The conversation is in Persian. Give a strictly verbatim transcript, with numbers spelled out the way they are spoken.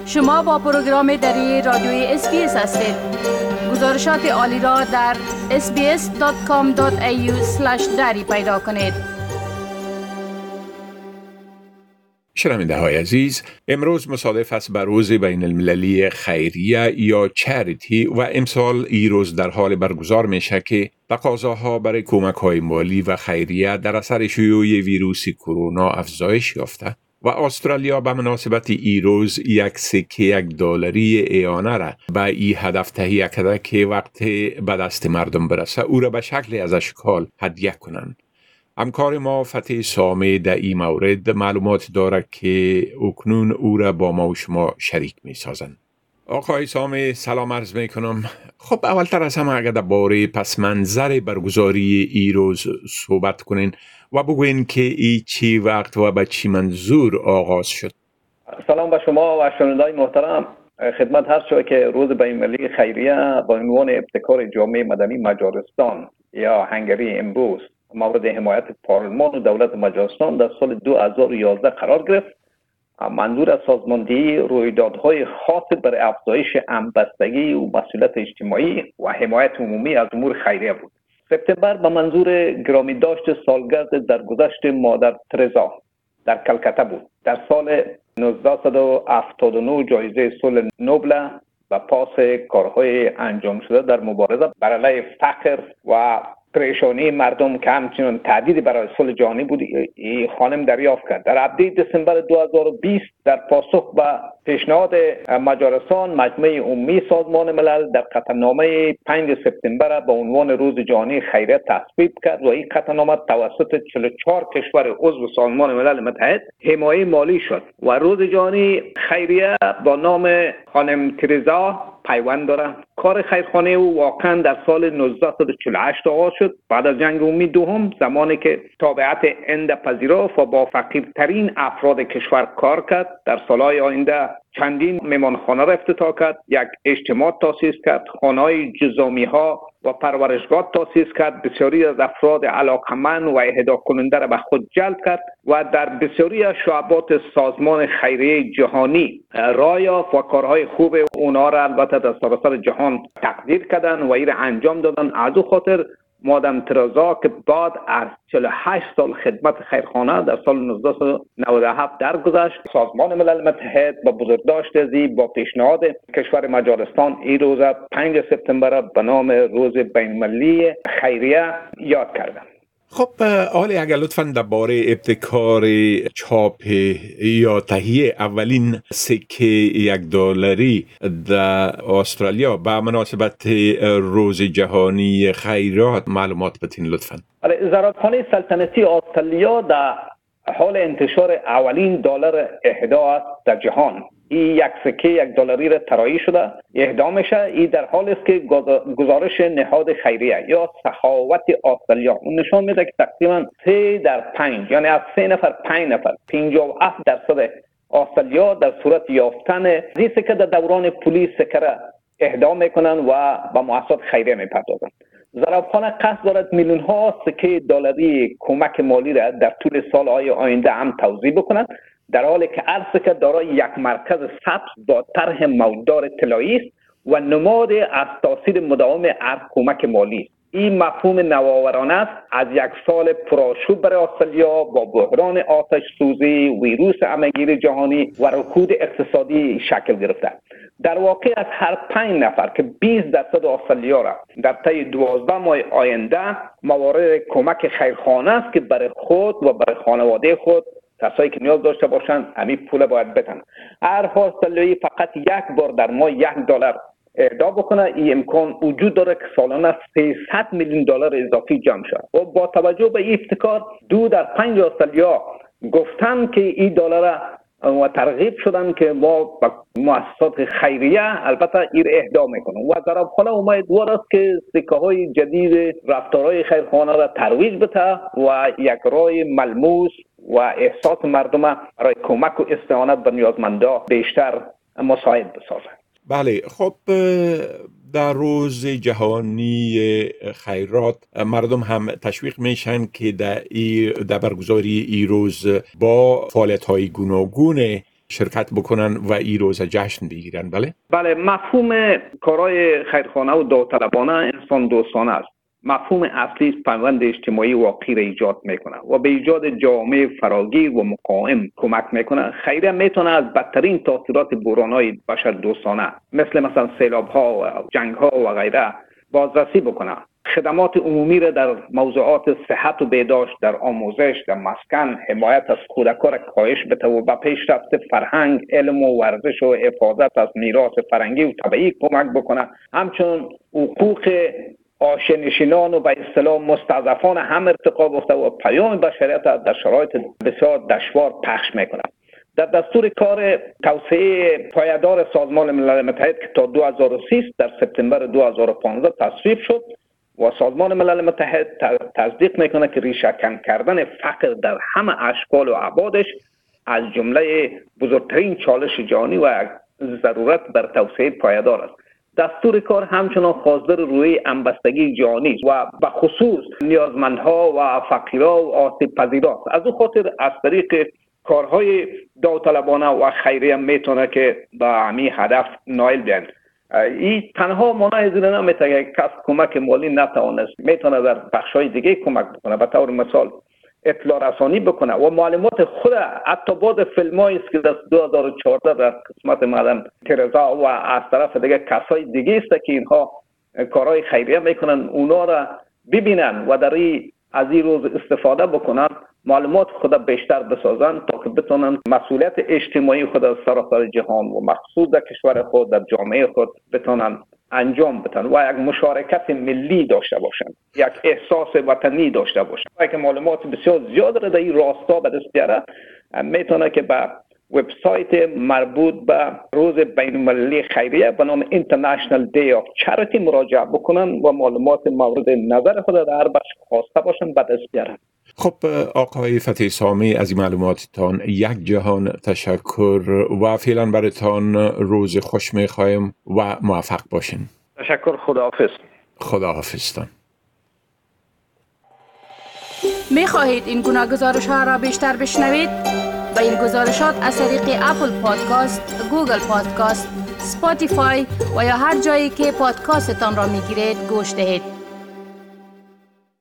شما با پروگرام دری رادیوی اس بی اس هستید. گزارشات عالی را در اس بی اس دات کام دات ای یو اسلش دری پیدا کنید. شنونده های عزیز، امروز مصادف است بر روز بین المللی خیریه یا چریتی و امسال این روز در حال برگزار میشه که تقاضاها برای کمک های مالی و خیریه در اثر شیوع ویروس کرونا افزایش یافته و استرالیا به مناسبت این روز یک سکه یک دلاری اعانه را به این هدف تهیه کرده که وقتی به دست مردم برسه او را به شکل از اشکال هدیه کنند. همکار ما فتح سامه در این مورد معلومات دارد که اکنون او را با ما و شما شریک می سازند. آقای سامه سلام عرض می کنم. خب اولتر از همه اگر درباره پس منظر برگزاری این روز صحبت کنین و بگوین که این چی وقت و به چی منظور آغاز شد. سلام به شما و شنوندگان محترم. خدمت هست شما که روز بین المللی خیریه با عنوان ابتکار جامعه مدنی مجارستان یا هنگری امروز مورد حمایت پارلمان و دولت مجارستان در سال دو هزار و یازده قرار گرفت. منظور از سازماندهی رویدادهای خاص برای افزایش همبستگی و مسئولیت اجتماعی و حمایت عمومی از امور خیریه بود. سپتامبر به منظور گرامی داشت سالگرد درگذشت مادر ترزا در کلکته بود. در سال نوزده هفتاد و نه جایزه صلح نوبل و پاس کارهای انجام شده در مبارزه بر علیه فقر و پریشانی مردم که همچنین تهدید برای صلح جهانی بود این خانم دریافت کرد. در هفده دسامبر دو هزار و بیست در پاسخ به پیشنهاد مجارستان مجمع عمومی سازمان ملل در قطعنامه پنج سپتامبر به عنوان روز جهانی خیریه تصویب کرد و این قطعنامه توسط چهل و چهار کشور عضو سازمان ملل متحد حمایت مالی شد و روز جهانی خیریه با نام خانم ترزا پیوند دارد. کار خیرخانه او واقعا در سال نوزده چهل و هشت آغاز شد بعد از جنگ عمومی دوم، زمانی که تابعیت هند پذیرفت و با فقیرترین افراد کشور کار کرد. در سالهای آینده چندین مهمانخانه را افتتاح کرد، یک اجتماع تأسیس کرد، خانه‌های جزامی ها و پرورشگاه تأسیس کرد، بسیاری از افراد علاقمند و اهدا کننده را به خود جلب کرد و در بسیاری از شعبات سازمان خیریه جهانی راه یافت و کارهای خوب اونا را البته در سراسر جهان تقدیر کردن و این را انجام دادن. از او خاطر مادام ترزا که بعد از چهل و هشت سال خدمت خیرخانه در سال نوزده نود و هفت درگذشت، سازمان ملل متحد با بزرگداشت ازی با پیشنهاد کشور مجارستان این روز پنج سپتامبر به نام روز بین المللی خیریه یاد کردند. خب آلی اگر لطفاً درباره ابتکار چاپ یا تهیه اولین سکه یک دلاری در استرالیا به مناسبت روز جهانی خیرات معلومات بتین لطفاً. زرادخانه سلطنتی استرالیا در حال انتشار اولین دلار اهدا است در جهان. این یک سکه یک دلاری را طراحی شده اهدا میشه. این در حال است که گزارش نهاد خیریه یا سخاوت استرالیا اون نشان میده که تقریبا سه در پنج یعنی از سه نفر پنج نفر پنجاه و هفت درصد استرالیا در صورت یافتن این سکه در دوران پلیس سکه را اهدا میکنن و به مؤسسات خیریه میپردازن. زرافخانه قصد دارد میلیون ها سکه دلاری کمک مالی را در طول سالهای آینده هم توزیع بکنند، در حالی که هر سکه دارای یک مرکز ثبت با طرح موجدار طلایی است و نماد از تاثیر مداوم هر کمک مالی است. این مفهوم نوآورانه است از یک سال پرآشوب برای استرالیا با بحران آتش سوزی، ویروس همهگیر جهانی و رکود اقتصادی شکل گرفته. در واقع از هر پنج نفر که بیست درصد استرالیا را در طی دوازده ماه آینده موارد کمک خیرخانه است که برای خود و برای خانواده خود کسایی که نیاز داشته باشند همین پول باید بدن. هر استرالیایی فقط یک بار در ماه یک دلار اهدا بکنه، این امکان وجود داره که سالانه سیصد میلیون دلار اضافی جمع شود. و با توجه به این ابتکار دو در پنج استرالیا گفتن که این دلار و ترغیب شدن که ما با مؤسسات خیریه البته ایر اهدا میکنیم و زرافخانه امیدوار است که سکه های جدید رفتارهای خیرخانه را ترویج بده و یک راه ملموس و احساس مردم برای کمک و استعانت به نیازمندان بیشتر مساعد بسازد. بله، خب در روز جهانی خیرات مردم هم تشویق میشن که در, در برگزاری این روز با فعالیت‌های گوناگون شرکت بکنن و این روز جشن بگیرن. بله بله، مفهوم کارهای خیرخانه و داوطلبانه انسان دوستانه است. مفهوم اصلی پیوند اجتماعی واقعی را ایجاد میکنه و به ایجاد جامعه فراگیر و مقاوم کمک میکنه. خیریه میتونه از بدترین تاثیرات بحران‌های بشر دوستانه مثل مثلا سیلاب‌ها و جنگ‌ها و غیره بازرسی بکنه. خدمات عمومی را در موضوعات صحت و بهداشت، در آموزش، در مسکن، حمایت از کودکان را کاهش بده و به پیشرفت فرهنگ، علم و ورزش و حفاظت از میراث فرهنگی و طبیعی کمک بکنه. همچنین حقوق آشنشینان و به اصطلاح مستضعفان هم ارتقا یافته و پیام بشریت در شرایط بسیار دشوار پخش میکنه. در دستور کار توسعه پایدار سازمان ملل متحد که تا دو هزار و سی در سپتامبر دو هزار و پانزده تصویب شد و سازمان ملل متحد تصدیق میکنه که ریشه کن کردن فقر در همه اشکال و ابعادش از جمله بزرگترین چالش جهانی و ضرورت بر توسعه پایدار است. دستور کار همچنان خواستار روی همبستگی جهانی و به خصوص نیازمندها و فقیرها و آسیب پذیران. از او خاطر از طریق کارهای داوطلبانه و خیریه میتونه که به همین هدف نائل بیان. این تنها مانع از این نمیتونه که کس کمک مالی نتوانست، میتونه در بخش‌های دیگه کمک بکنه. به طور مثال اطلاع رسانی بکنه و معلومات خود حتی بعض فیلمایی است که در دو هزار و چهارده در قسمت مدام ترزا و از طرف دیگه کسای دیگه است که اینها کارهای خیریه میکنن، اونا را ببینن و در این از این روز استفاده بکنن، معلومات خود بیشتر بسازن تا که بتونن مسئولیت اجتماعی خود در سراسر جهان و مخصوص در کشور خود، در جامعه خود بتونن انجام بدن و یک مشارکت ملی داشته باشند، یک احساس وطنی داشته باشند. اگه معلومات بسیار زیاد را در این راستا به دست بیاره، میتونه که به وبسایت مربوط به روز بین المللی خیریه به نام International Day of Charity مراجعه بکنن و معلومات مورد نظر خود در هر بخش خواسته باشند به دست بیارن. خب آقای فتحی سامی، از این معلوماتتان یک جهان تشکر و فعلا براتان روز خوش میخوایم و موفق باشین. تشکر. خداحافظ. خداحافظتان. میخواهید این گناه گزارش ها را بیشتر بشنوید؟ با این گزارشات از طریق اپل پادکاست، گوگل پادکاست، سپاتیفای و یا هر جایی که پادکاستتان را میگیرید گوش دهید.